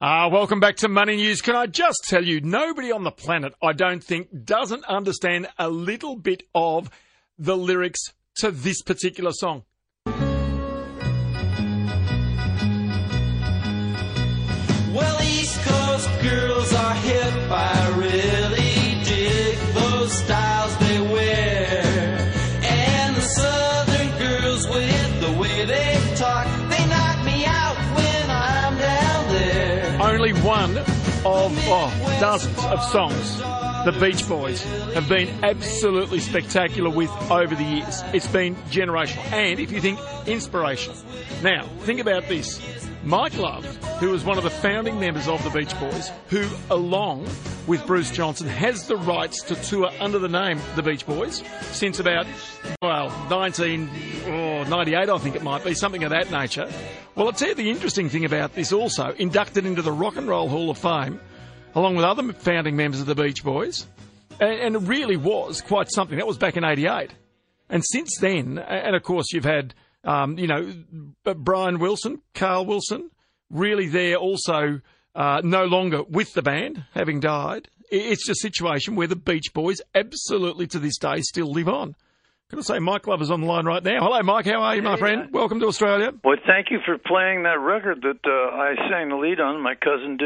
Welcome back to Money News. Can I just tell you, nobody on the planet, I don't think, doesn't understand a little bit of the lyrics to this particular song. Well, East Coast girls are hip. I really dig those styles they wear. And the Southern girls with the way they talk, they knock me out when I'm down there. Only one of dozens of songs the Beach Boys have been absolutely spectacular with over the years. It's been generational and, if you think, inspirational. Now, think about this. Mike Love, who was one of the founding members of the Beach Boys, who, along with Bruce Johnson, has the rights to tour under the name The Beach Boys since about, 1998, I think it might be, something of that nature. Well, I'll tell you the interesting thing about this also, inducted into the Rock and Roll Hall of Fame, along with other founding members of the Beach Boys, and it really was quite something. That was back in 88. And since then, and of course you've had Brian Wilson, Carl Wilson, really there also no longer with the band, having died. It's a situation where the Beach Boys absolutely to this day still live on. Can I say Mike Love is on the line right now? Hello, Mike. How are you, my friend? Welcome to Australia. Well, thank you for playing that record that I sang the lead on. My cousin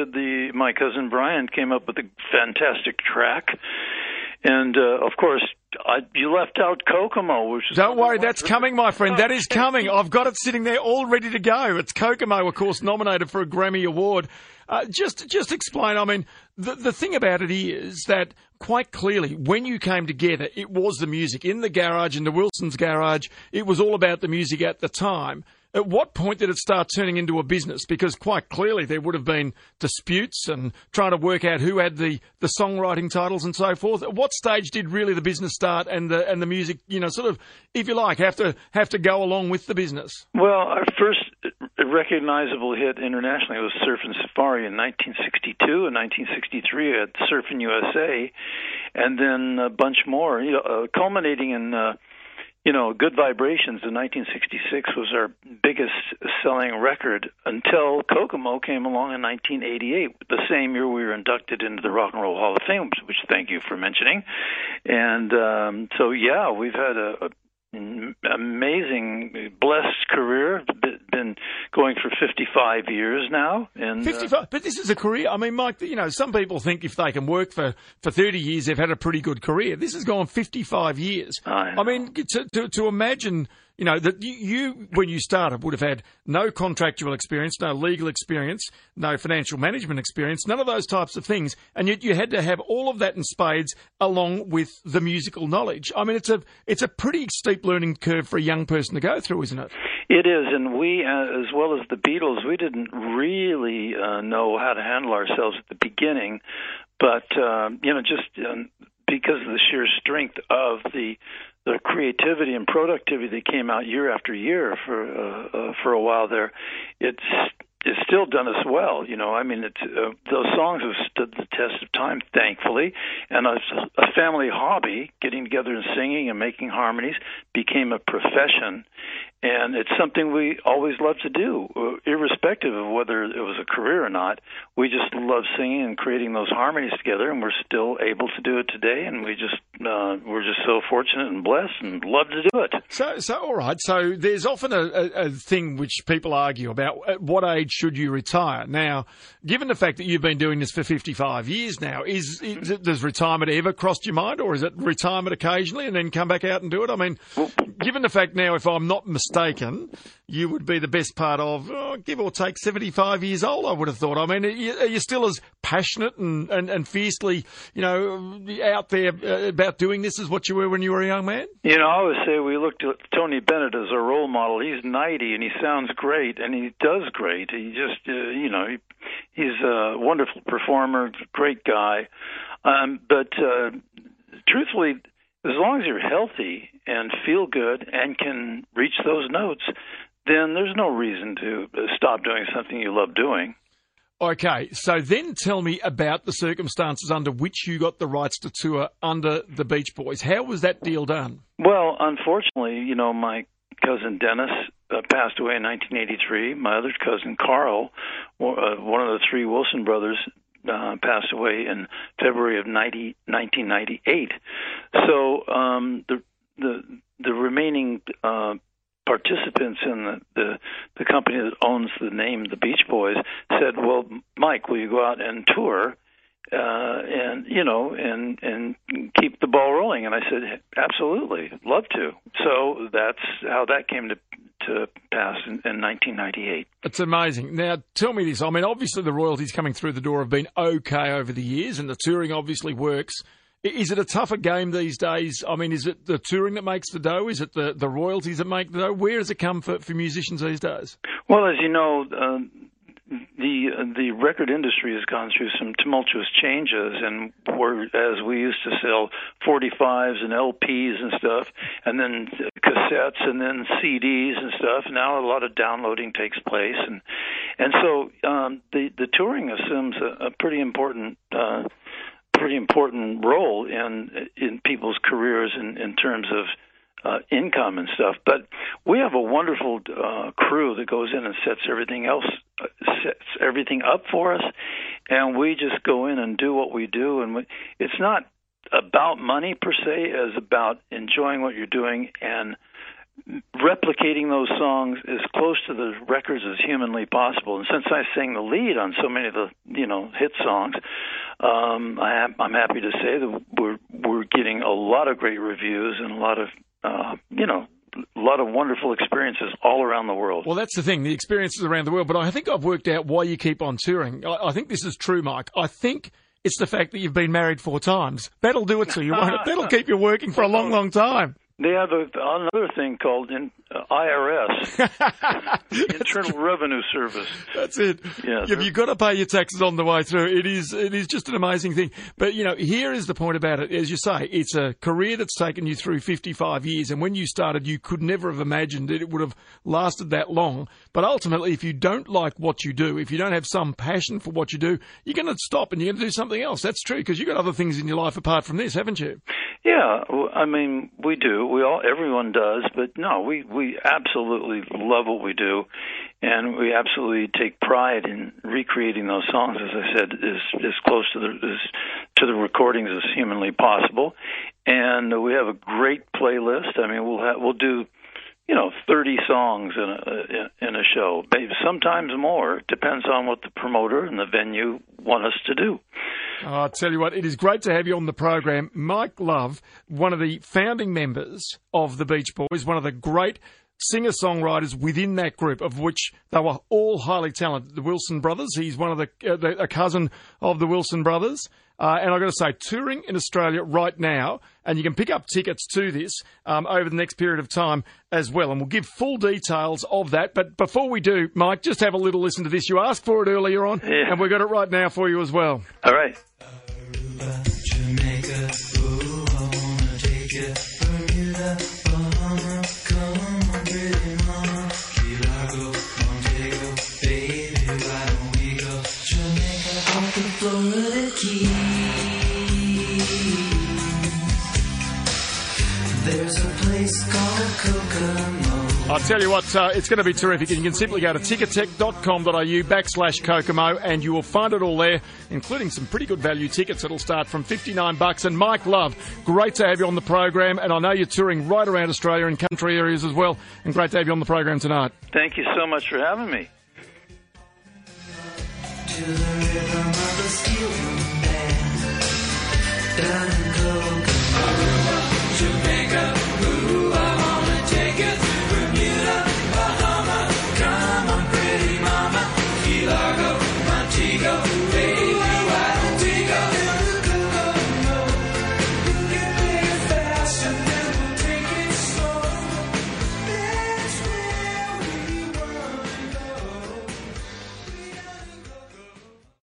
Brian came up with a fantastic track. And, of course, you left out Kokomo, which is... Don't worry, that's coming, my friend. That is coming. I've got it sitting there all ready to go. It's Kokomo, of course, nominated for a Grammy Award. Just explain, I mean, the thing about it is that quite clearly when you came together, it was the music. In the garage, in the Wilson's garage, it was all about the music at the time. At what point did it start turning into a business? Because quite clearly there would have been disputes and trying to work out who had the songwriting titles and so forth. At what stage did really the business start and the music, sort of, if you like, have to go along with the business? Well, our first recognizable hit internationally was Surfin' Safari in 1962. In 1963, at Surfin' USA, and then a bunch more, culminating in... Good Vibrations in 1966 was our biggest selling record until Kokomo came along in 1988, the same year we were inducted into the Rock and Roll Hall of Fame, which thank you for mentioning. And we've had an amazing, blessed career, been going for 55 years now. And 55, but this is a career. I mean, Mike, some people think if they can work for 30 years, they've had a pretty good career. This has gone 55 years. I mean, to imagine, that you, when you started, would have had no contractual experience, no legal experience, no financial management experience, none of those types of things, and yet you had to have all of that in spades along with the musical knowledge. I mean, it's a pretty steep learning curve for a young person to go through, isn't it? It is, and we, as well as the Beatles, we didn't really know how to handle ourselves at the beginning, but just because of the sheer strength of the creativity and productivity that came out year after year for a while there, it's still done us well. I mean, those songs have stood the test of time, thankfully, and a family hobby, getting together and singing and making harmonies, became a profession. And it's something we always love to do, irrespective of whether it was a career or not. We just love singing and creating those harmonies together, and we're still able to do it today. And we're just so fortunate and blessed, and love to do it. So all right. So there's often a thing which people argue about: at what age should you retire? Now, given the fact that you've been doing this for 55 years now, does retirement ever cross your mind, or is it retirement occasionally and then come back out and do it? I mean, given the fact now, if I'm not mistaken, you would be the best part of, give or take, 75 years old, I would have thought. I mean, are you still as passionate and fiercely, out there about doing this as what you were when you were a young man? I always say we looked at Tony Bennett as a role model. He's 90 and he sounds great and he does great. He just, he's a wonderful performer, great guy. But truthfully, as long as you're healthy and feel good and can reach those notes, then there's no reason to stop doing something you love doing. Okay, so then tell me about the circumstances under which you got the rights to tour under the Beach Boys. How was that deal done? Well, unfortunately, my cousin Dennis passed away in 1983. My other cousin, Carl, one of the three Wilson brothers, passed away in February of 1998. So the remaining participants in the company that owns the name the Beach Boys said, "Well, Mike, will you go out and tour and keep the ball rolling?" And I said, "Absolutely, love to." So that's how that came to pass in 1998. It's amazing. Now, tell me this. I mean, obviously the royalties coming through the door have been okay over the years, and the touring obviously works. Is it a tougher game these days? I mean, is it the touring that makes the dough? Is it the royalties that make the dough? Where does it come for musicians these days? Well, as you know, the record industry has gone through some tumultuous changes, and as we used to sell 45s and LPs and stuff, and then cassettes and then CDs and stuff. Now a lot of downloading takes place, and so the touring assumes a pretty important role in people's careers in terms of income and stuff. But we have a wonderful crew that goes in and sets everything up for us, and we just go in and do what we do. And it's not about money per se, as about enjoying what you're doing and replicating those songs as close to the records as humanly possible. And since I sang the lead on so many of the hit songs, I'm happy to say that we're getting a lot of great reviews and a lot of wonderful experiences all around the world. Well, that's the thing, the experiences around the world. But I think I've worked out why you keep on touring. I think this is true, Mike. I think it's the fact that you've been married 4 times. That'll do it to you, won't it? That'll keep you working for a long, long time. They have another thing called IRS, Internal Revenue Service. That's it. Yeah, you've got to pay your taxes on the way through. It is just an amazing thing. But, here is the point about it. As you say, it's a career that's taken you through 55 years. And when you started, you could never have imagined it would have lasted that long. But ultimately, if you don't like what you do, if you don't have some passion for what you do, you're going to stop and you're going to do something else. That's true, because you've got other things in your life apart from this, haven't you? Yeah, I mean, we do. Everyone does, but no, we absolutely love what we do, and we absolutely take pride in recreating those songs, as I said, as close to the recordings as humanly possible. And we have a great playlist. I mean, we'll do 30 songs in a show, maybe sometimes more. It depends on what the promoter and the venue want us to do. Oh, I'll tell you what, it is great to have you on the program. Mike Love, one of the founding members of the Beach Boys, one of the great singer-songwriters within that group, of which they were all highly talented. The Wilson brothers, he's one of a cousin of the Wilson brothers. And I've got to say, touring in Australia right now, and you can pick up tickets to this over the next period of time as well. And we'll give full details of that. But before we do, Mike, just have a little listen to this. You asked for it earlier on, and we've got it right now for you as well. All right. Aruba, Jamaica, ooh, I wanna take you. Bermuda, Bahamas, come on, pretty mama. Key Largo, Montego, baby, why don't we go? Jamaica, off the Florida Keys. There's a place called Kokomo. I'll tell you what, it's going to be terrific. And you can simply go to tickettech.com.au/Kokomo and you will find it all there, including some pretty good value tickets. It'll start from $59. And Mike Love, great to have you on the program. And I know you're touring right around Australia and country areas as well. And great to have you on the program tonight. Thank you so much for having me. To the rhythm of the steel drum band, down in Kokomo.